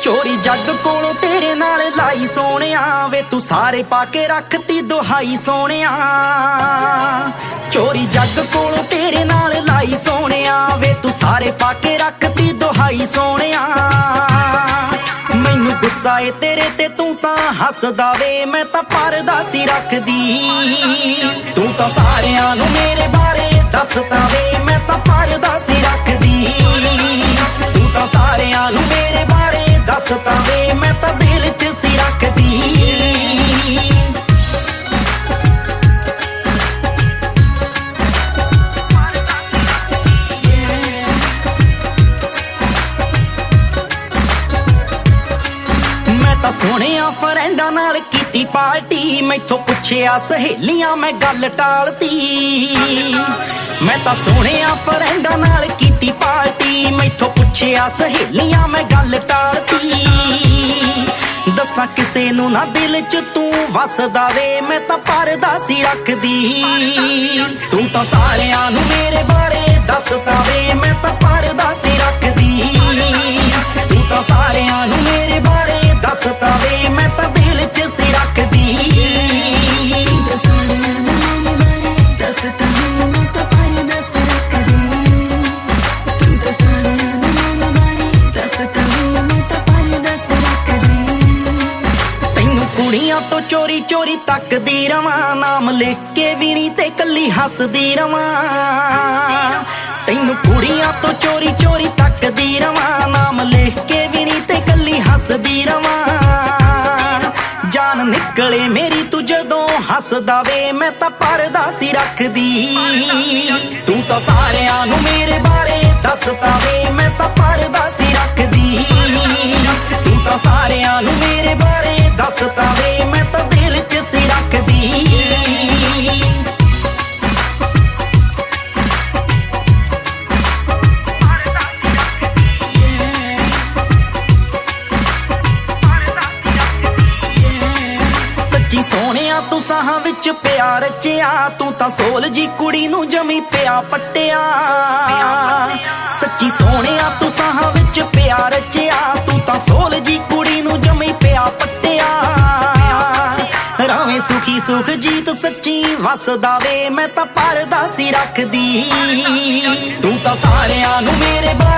ਚੋਰੀ ਜੱਗ ਕੋਲੋਂ ਤੇਰੇ ਨਾਲ ਲਾਈ ਸੋਹਣਿਆ ਵੇ ਤੂੰ ਸਾਰੇ ਪਾ ਕੇ ਰੱਖਤੀ ਦੁਹਾਈ ਸੋਹਣਿਆ। ਚੋਰੀ ਜੱਗ ਕੋਲੋਂ ਤੇਰੇ ਨਾਲ ਲਾਈ ਸੋਹਣਿਆ ਵੇ ਤੂੰ ਸਾਰੇ ਪਾ ਕੇ ਰੱਖਤੀ ਦੁਹਾਈ ਸੋਹਣਿਆ। ਮੈਨੂੰ ਗੁੱਸਾ ਏ ਤੇਰੇ ਤੇ ਤੂੰ ਤਾਂ ਹੱਸਦਾ ਵੇ ਮੈਂ ਤਾਂ ਪਰਦਾ ਸੀ ਰੱਖਦੀ। ਤੂੰ ਤਾਂ ਸਾਰਿਆਂ ਨੂੰ ਮੇਰੇ ਬਾਰੇ ਦੱਸਦਾ ਵੇ ਮੈਂ ਤਾਂ ਪਰਦਾ ਸੀ ਰੱਖਦੀ। ਤੂੰ ਤਾਂ ਸਾਰਿਆਂ ਨੂੰ ਮੇਰੇ ਬਾਰੇ ਦੱਸਦਾ ਵੇ ਮੈਂ ਤਾਂ ਦਿਲ 'ਚ ਸੀ ਰੱਖਦੀ। ਸੋਹਣਿਆ ਫਰੈਂਡਾਂ ਨਾਲ ਕੀਤੀ ਪਾਰਟੀ ਮੈਥੋਂ ਪੁੱਛਿਆ ਸਹੇਲੀਆਂ ਮੈਂ ਗੱਲ ਟਾਲਤੀ। ਮੈਂ ਤਾਂ ਸੋਹਣਿਆ ਫਰੈਂਡਾਂ ਨਾਲ ਕੀਤੀ ਪਾਰਟੀ ਮੈਥੋਂ ਪੁੱਛਿਆ ਸਹੇਲੀਆਂ ਮੈਂ ਗੱਲ ਟਾਲਤੀ। ਦੱਸਾਂ ਕਿਸੇ ਨੂੰ ਨਾ ਦਿਲ 'ਚ ਤੂੰ ਵਸਦਾ ਵੇ ਮੈਂ ਤਾਂ ਪਰਦਾ ਸੀ ਰੱਖਦੀ। ਤੂੰ ਤਾਂ ਸਾਰਿਆਂ ਨੂੰ ਮੇਰੇ ਬਾਰੇ ਦੱਸਦਾ ਵੇ ਮੈਂ ਤਾਂ ਪਰਦਾ ਸੀ ਰੱਖਦੀ। ਤੂੰ ਤਾਂ ਸਾਰਿਆਂ ਨੂੰ ਮੇਰੇ ਬਾਰੇ ਦੱਸਦਾ ਵੇ ਮੈਂ ਤਾਂ ਦਿਲ 'ਚ ਸੀ ਰੱਖਦੀ। ਤੂੰ ਤਾਂ ਸਾਰਿਆਂ ਨੂੰ ਮੇਰੇ ਬਾਰੇ ਦੱਸਦਾ ਵੇ ਮੈਂ ਤਾਂ ਪਰਦਾ ਸੀ ਰੱਖਦੀ। ਤੂੰ ਤਾਂ ਸਾਰਿਆਂ ਨੂੰ ਮੇਰੇ ਬਾਰੇ ਦੱਸਦਾ ਵੇ ਮੈਂ ਤਾਂ ਪਰਦਾ ਸੀ ਰੱਖਦੀ। ਤੈਨੂੰ ਕੁੜੀਆਂ ਤੋਂ ਚੋਰੀ ਚੋਰੀ ਤੱਕਦੀ ਰਵਾਂ ਨਾਮ ਲਿਖ ਕੇ ਵੀ ਨੀ ਤੇ ਕੱਲੀ ਹੱਸਦੀ ਰਵਾਂ। ਤੈਨੂੰ ਕੁੜੀਆਂ ਤੋਂ ਚੋਰੀ ਚੋਰੀ ਤੱਕਦੀ ਰਵਾਂ ਨਾਮ ਲਿਖ ਕੇ ਵੀ ਨੀ ਤੇ ਕੱਲੀ ਹੱਸਦੀ ਰਵਾਂ। ਜਾਨ ਨਿਕਲੇ ਮੇਰੀ ਤੂੰ ਜਦੋਂ ਹੱਸਦਾ ਵੇ ਮੈਂ ਤਾਂ ਪਰਦਾ ਸੀ ਰੱਖਦੀ। ਤੂੰ ਤਾਂ ਸਾਰਿਆਂ ਨੂੰ ਮੇਰੇ ਬਾਰੇ ਦੱਸਦਾ ਵੇ ਮੈਂ ਤਾਂ ਪਰਦਾ ਸੀ ਰੱਖਦੀ। ਤੂੰ ਤਾਂ ਸਾਰਿਆਂ ਨੂੰ ਮੇਰੇ ਬਾਰੇ ਦੱਸਦਾ ਵੇ ਮੈਂ ਤਾਂ ਦਿਲ 'ਚ ਸੀ ਰੱਖਦੀ। ਸੋਹਣਿਆ ਤੂੰ ਸਾਹਾਂ ਵਿੱਚ ਪਿਆਰ ਰਚਿਆ ਤੂੰ ਤਾਂ ਸੋਲ ਜੀ ਕੁੜੀ ਨੂੰ ਜਮੀ ਪਿਆ ਪੱਟਿਆ। ਸੱਚੀ ਸੋਹਣਿਆ ਤੂੰ ਸਾਹਾਂ ਵਿੱਚ ਪਿਆਰ ਰਚਿਆ ਤੂੰ ਤਾਂ ਸੋਲ ਜੀ ਕੁੜੀ ਨੂੰ ਜਮੀ ਪਿਆ ਪੱਟਿਆ। ਰਾਵੇਂ ਸੁਖੀ ਸੁਖ ਜੀਤ ਸੱਚੀ ਵਸਦਾ ਵੇ ਮੈਂ ਤਾਂ ਪਰਦਾ ਸੀ ਰੱਖਦੀ। ਤੂੰ ਤਾਂ ਸਾਰਿਆਂ ਨੂੰ ਮੇਰੇ